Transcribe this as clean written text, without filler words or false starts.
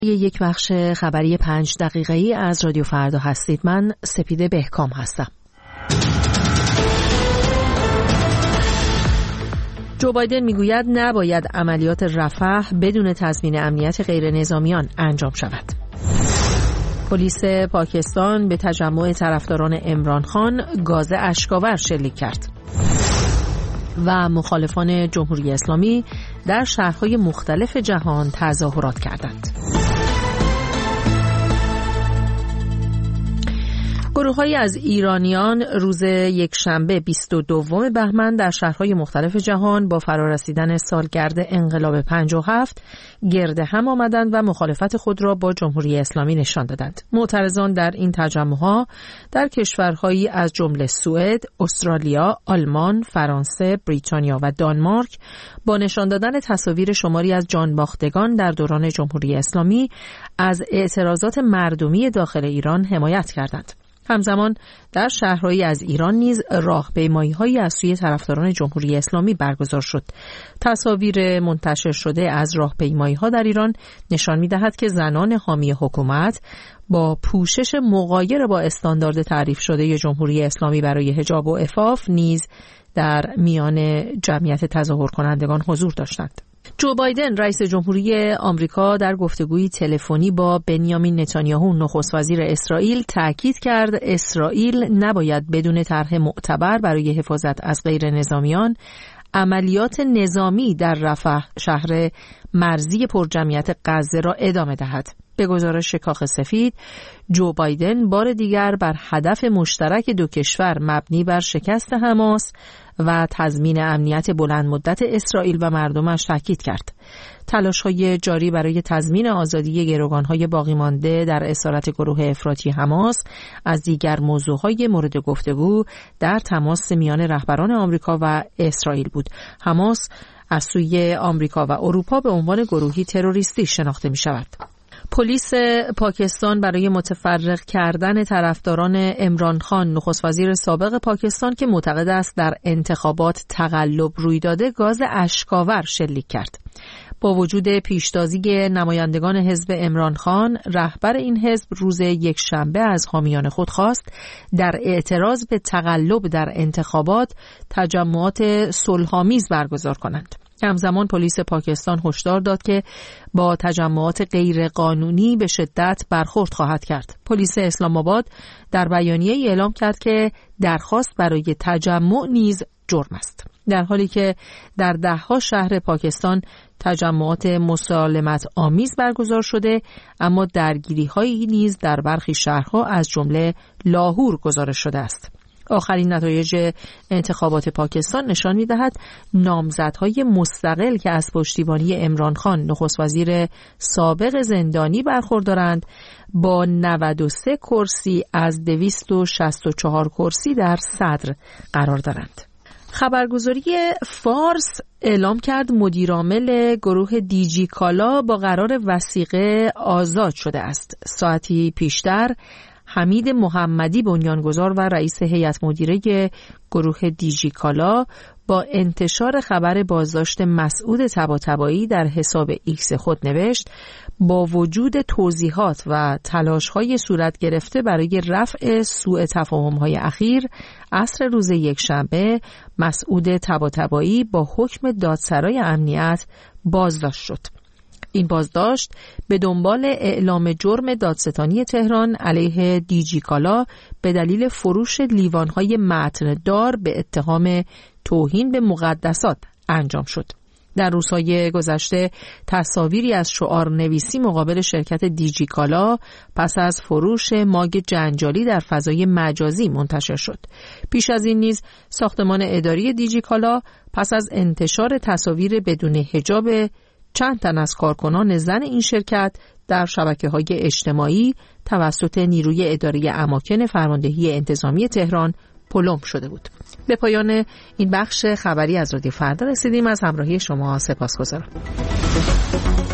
یک بخش خبری 5 دقیقه‌ای از رادیو فردا هستید. من سپیده بهکام هستم. جو بایدن میگوید نباید عملیات رفح بدون تضمین امنیت غیر نظامیان انجام شود. پلیس پاکستان به تجمع طرفداران عمران خان گاز اشک‌آور شلیک کرد و مخالفان جمهوری اسلامی در شهرهای مختلف جهان تظاهرات کردند. گروه‌هایی از ایرانیان روز یکشنبه 22 بهمن در شهرهای مختلف جهان با فرارسیدن سالگرد انقلاب 57 گرد هم آمدند و مخالفت خود را با جمهوری اسلامی نشان دادند. معترضان در این تجمع‌ها در کشورهایی از جمله سوئد، استرالیا، آلمان، فرانسه، بریتانیا و دانمارک با نشان دادن تصاویر شماری از جانباختگان در دوران جمهوری اسلامی از اعتراضات مردمی داخل ایران حمایت کردند. همزمان در شهرهایی از ایران نیز راهپیمایی‌هایی از سوی طرفداران جمهوری اسلامی برگزار شد. تصاویر منتشر شده از راهپیمایی‌ها در ایران نشان می‌دهد که زنان حامی حکومت با پوشش مغایر با استاندارد تعریف شده جمهوری اسلامی برای حجاب و عفاف نیز در میان جمعیت تظاهر کنندگان حضور داشتند. جو بایدن رئیس جمهوری آمریکا در گفتگویی تلفنی با بنیامین نتانیاهو نخست وزیر اسرائیل تاکید کرد اسرائیل نباید بدون طرح معتبر برای حفاظت از غیر نظامیان عملیات نظامی در رفح شهر مرزی پرجمعیت غزه را ادامه دهد. به گزارش کاخ سفید، جو بایدن بار دیگر بر هدف مشترک دو کشور مبنی بر شکست حماس و تضمین امنیت بلند مدت اسرائیل و مردمش تاکید کرد. تلاش‌های جاری برای تضمین آزادی گروگان‌های باقی مانده در اسارت گروه افراطی حماس از دیگر موضوع‌های مورد گفتگو در تماس میان رهبران آمریکا و اسرائیل بود. حماس از سوی آمریکا و اروپا به عنوان گروهی تروریستی شناخته می‌شود. پلیس پاکستان برای متفرق کردن طرفداران عمران خان نخست وزیر سابق پاکستان که معتقد است در انتخابات تقلب روی داده گاز اشک‌آور شلیک کرد. با وجود پیشتازی نمایندگان حزب عمران خان، رهبر این حزب روز یکشنبه از حامیان خود خواست در اعتراض به تقلب در انتخابات تجمعات صلح‌آمیز برگزار کنند. همزمان پلیس پاکستان هشدار داد که با تجمعات غیر قانونی به شدت برخورد خواهد کرد. پلیس اسلام آباد در بیانیه‌ای اعلام کرد که درخواست برای تجمع نیز جرم است. در حالی که در ده‌ها شهر پاکستان تجمعات مسالمت آمیز برگزار شده، اما درگیری‌هایی نیز در برخی شهرها از جمله لاهور گزارش شده است. آخرین نتایج انتخابات پاکستان نشان می‌دهد نامزدهای مستقل که از پشتیبانی عمران خان نخست وزیر سابق زندانی برخوردارند با 93 کرسی از 264 کرسی در صدر قرار دارند. خبرگزاری فارس اعلام کرد مدیرعامل گروه دیجی کالا با قرار وثیقه آزاد شده است. ساعتی پیشتر حمید محمدی بنیانگذار و رئیس هیئت مدیره گروه دیجی کالا با انتشار خبر بازداشت مسعود طباطبایی در حساب ایکس خود نوشت: با وجود توضیحات و تلاش‌های صورت گرفته برای رفع سوء تفاهم‌های اخیر، عصر روز یکشنبه مسعود طباطبایی با حکم دادسرای امنیت بازداشت شد. این بازداشت به دنبال اعلام جرم دادستانی تهران علیه دیجی کالا به دلیل فروش لیوان‌های متندار به اتهام توهین به مقدسات انجام شد. در روزهای گذشته تصاویری از شعار نویسی مقابل شرکت دیجی کالا پس از فروش ماگ جنجالی در فضای مجازی منتشر شد. پیش از این نیز ساختمان اداری دیجی کالا پس از انتشار تصاویر بدون حجاب چند تن از کارکنان زن این شرکت در شبکه‌های اجتماعی توسط نیروی اداری اماکن فرماندهی انتظامی تهران پلم شده بود. به پایان این بخش خبری از رادیو فردا رسیدیم. از همراهی شما سپاسگزارم.